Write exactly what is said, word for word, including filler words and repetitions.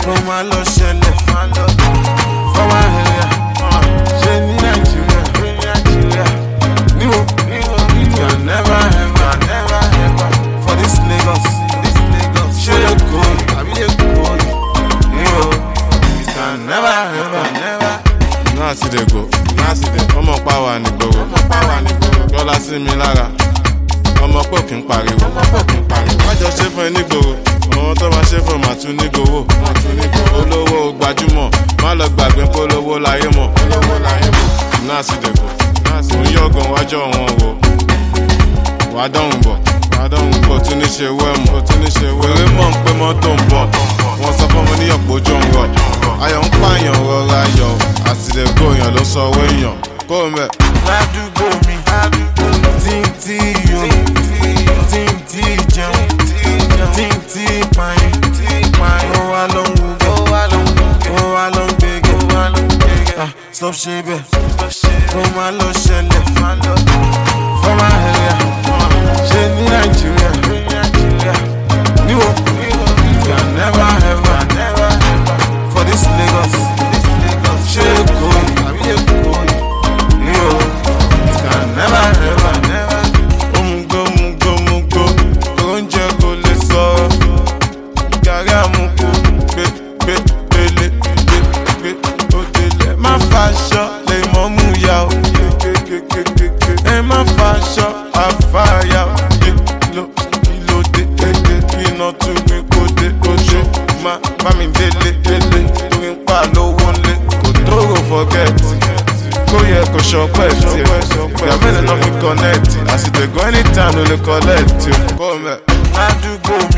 kó má lọ ṣẹlẹ̀ for my area ṣe ní Nàìjíríà níwò it can never ever never ever for this Lagos ṣe lè kó àbí lè kó níwò it can never ever never. náà sì dé go náà sì dé ọmọ pàwọ́ nígboro gbọ́lá sí mi lára ọmọ pò kí n pariwo májọ ṣe fún ẹ nígboro àwọn tó máa ṣe fún màá tún nígboro olówó gbajúmọ̀ má lọ gbàgbé polówó láyé mọ̀ náà sì dé go ń yọ̀gàn wájọ́ wọn wò wàá dọ̀hùn bọ̀ wàá dọ̀hùn bọ̀ tún ní ṣe wẹ́mù eré mọ̀ ń pé mọ́tò ń bọ̀ wọ́n sọ fún mi ní ọ̀pọ̀ ojú ń rọ̀ ayọ̀ ń pààyàn rọra yọ̀ àsìlẹ̀gbò èèyàn ló sọ owó èèyàn kó o mẹ́. ládùúgbò mi tí ń tí yó tí ń tí jẹun tí ń tí pààyàn ó wá ló ń wúgẹ́ ó wá ló ń gbégẹ́ stop ṣe bẹ́ẹ̀ kó má lọ ṣẹlẹ̀ for my area ṣe ní Nàìjíríà níwò it can never ever for this Lagos ṣe kó àbí lè kó níwò it can never ever never. Omugo mugo mugo oúnjẹ kò lè sọ gàrí àmukù gbé gbé gbélé gbé gbé òdèlè má faṣọ lè mọ́ mú ya o ẹ má faṣọ àfàyà kìlò kìlò dé dédé iná tún mi kó dé oṣù má bá mi délé délé torí ń pa lówó ńlé kò tóóró fọ́gẹ́tì kó yẹ kó ṣọpẹ́ tiẹ̀ ìgbà mélòó náà fi kọ́nẹ́ẹ̀tì àsìtẹ̀gùn anytime ló lè kọ́lẹ́ẹ̀tì kó mẹ́. ládùúgbò